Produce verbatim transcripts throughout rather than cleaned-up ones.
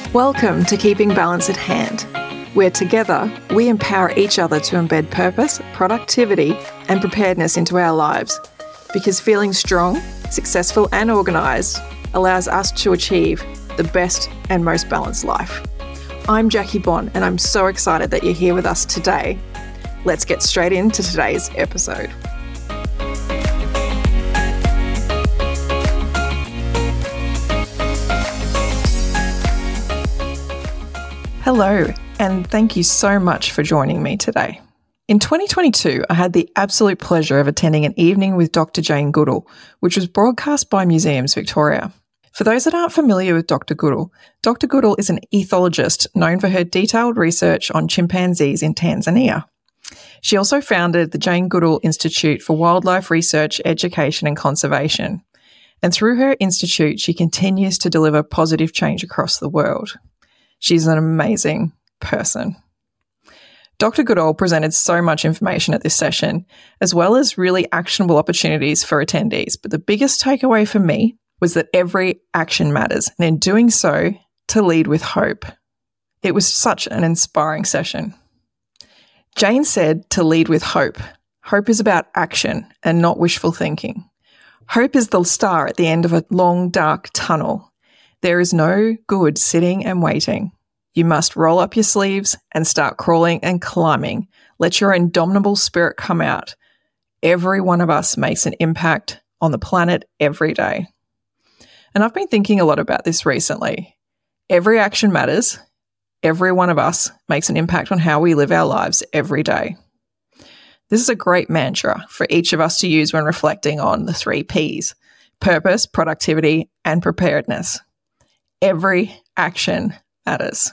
Welcome to Keeping Balance at Hand, where together we empower each other to embed purpose, productivity, and preparedness into our lives, because feeling strong, successful, and organised allows us to achieve the best and most balanced life. I'm Jackie Bond, and I'm so excited that you're here with us today. Let's get straight into today's episode. Hello, and thank you so much for joining me today. In twenty twenty-two, I had the absolute pleasure of attending an evening with Doctor Jane Goodall, which was broadcast by Museums Victoria. For those that aren't familiar with Doctor Goodall, Doctor Goodall is an ethologist known for her detailed research on chimpanzees in Tanzania. She also founded the Jane Goodall Institute for Wildlife Research, Education and Conservation. And through her institute, she continues to deliver positive change across the world. She's an amazing person. Doctor Goodall presented so much information at this session, as well as really actionable opportunities for attendees. But the biggest takeaway for me was that every action matters, and in doing so, to lead with hope. It was such an inspiring session. Jane said to lead with hope. Hope is about action and not wishful thinking. Hope is the star at the end of a long, dark tunnel. There is no good sitting and waiting. You must roll up your sleeves and start crawling and climbing. Let your indomitable spirit come out. Every one of us makes an impact on the planet every day. And I've been thinking a lot about this recently. Every action matters. Every one of us makes an impact on how we live our lives every day. This is a great mantra for each of us to use when reflecting on the three Ps: purpose, productivity, and preparedness. Every action matters.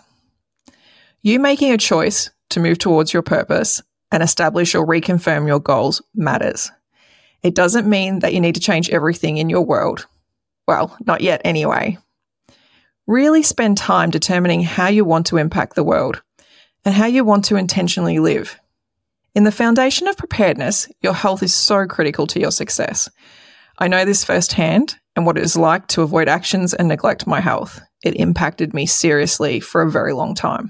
You making a choice to move towards your purpose and establish or reconfirm your goals matters. It doesn't mean that you need to change everything in your world. Well, not yet anyway. Really spend time determining how you want to impact the world and how you want to intentionally live. In the foundation of preparedness, your health is so critical to your success. I know this firsthand and what it is like to avoid actions and neglect my health. It impacted me seriously for a very long time.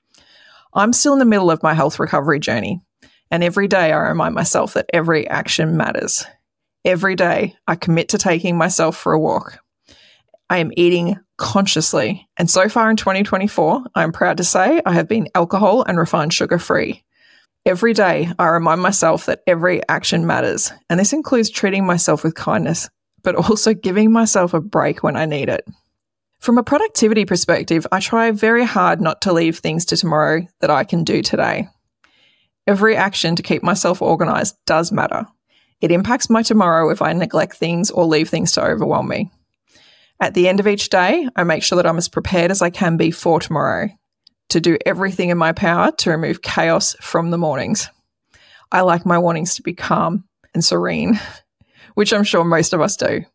I'm still in the middle of my health recovery journey, and every day I remind myself that every action matters. Every day I commit to taking myself for a walk. I am eating consciously, and so far in twenty twenty-four, I am proud to say I have been alcohol and refined sugar free. Every day I remind myself that every action matters, and this includes treating myself with kindness, but also giving myself a break when I need it. From a productivity perspective, I try very hard not to leave things to tomorrow that I can do today. Every action to keep myself organised does matter. It impacts my tomorrow if I neglect things or leave things to overwhelm me. At the end of each day, I make sure that I'm as prepared as I can be for tomorrow, to do everything in my power to remove chaos from the mornings. I like my mornings to be calm and serene, which I'm sure most of us do.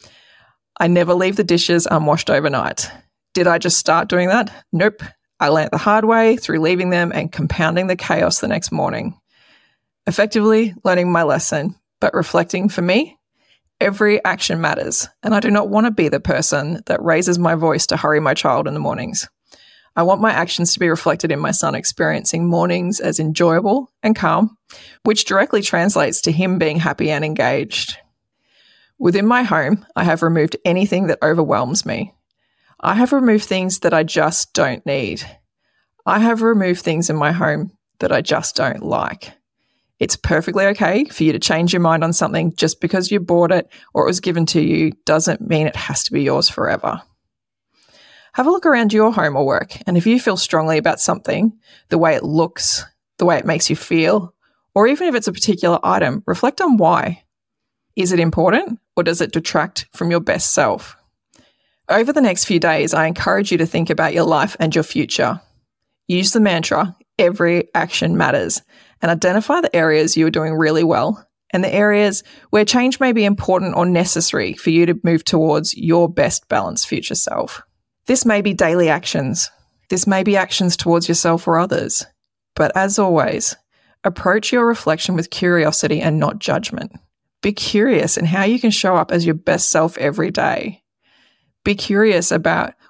I never leave the dishes unwashed overnight. Did I just start doing that? Nope. I learnt the hard way through leaving them and compounding the chaos the next morning. Effectively learning my lesson, but reflecting for me, every action matters, and I do not want to be the person that raises my voice to hurry my child in the mornings. I want my actions to be reflected in my son experiencing mornings as enjoyable and calm, which directly translates to him being happy and engaged. Within my home, I have removed anything that overwhelms me. I have removed things that I just don't need. I have removed things in my home that I just don't like. It's perfectly okay for you to change your mind on something just because you bought it or it was given to you doesn't mean it has to be yours forever. Have a look around your home or work, and if you feel strongly about something, the way it looks, the way it makes you feel, or even if it's a particular item, reflect on why. Is it important, or does it detract from your best self? Over the next few days, I encourage you to think about your life and your future. Use the mantra, every action matters, and identify the areas you are doing really well and the areas where change may be important or necessary for you to move towards your best balanced future self. This may be daily actions. This may be actions towards yourself or others. But as always, approach your reflection with curiosity and not judgment. Be curious in how you can show up as your best self every day. Be curious about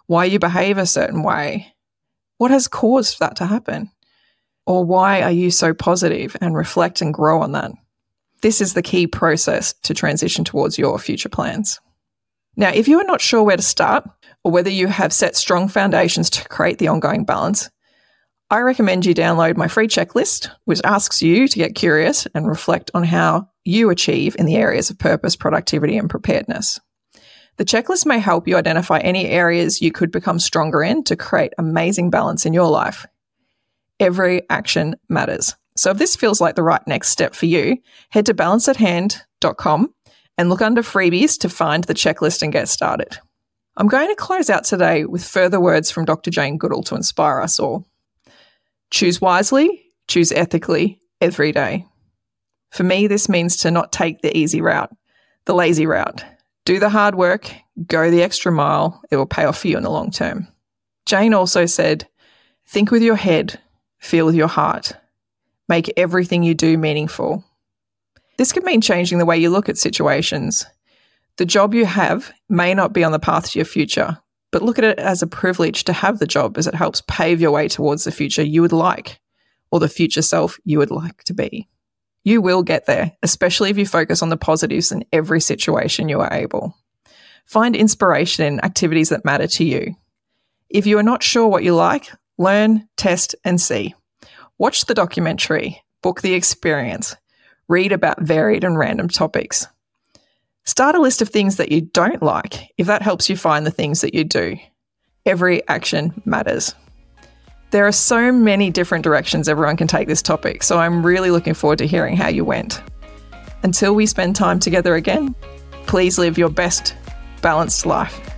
why you behave a certain way. What has caused that to happen? Or why are you so positive, and reflect and grow on that? This is the key process to transition towards your future plans. Now, if you are not sure where to start, or whether you have set strong foundations to create the ongoing balance, I recommend you download my free checklist, which asks you to get curious and reflect on how you achieve in the areas of purpose, productivity, and preparedness. The checklist may help you identify any areas you could become stronger in to create amazing balance in your life. Every action matters. So if this feels like the right next step for you, head to balance at hand dot com and look under freebies to find the checklist and get started. I'm going to close out today with further words from Doctor Jane Goodall to inspire us all. Choose wisely, choose ethically every day. For me, this means to not take the easy route, the lazy route. Do the hard work, go the extra mile. It will pay off for you in the long term. Jane also said, think with your head, feel with your heart. Make everything you do meaningful. This could mean changing the way you look at situations. The job you have may not be on the path to your future, but look at it as a privilege to have the job, as it helps pave your way towards the future you would like, or the future self you would like to be. You will get there, especially if you focus on the positives in every situation you are able. Find inspiration in activities that matter to you. If you are not sure what you like, learn, test, and see. Watch the documentary, book the experience, read about varied and random topics. Start a list of things that you don't like, if that helps you find the things that you do. Every action matters. There are so many different directions everyone can take this topic, so I'm really looking forward to hearing how you went. Until we spend time together again, please live your best balanced life.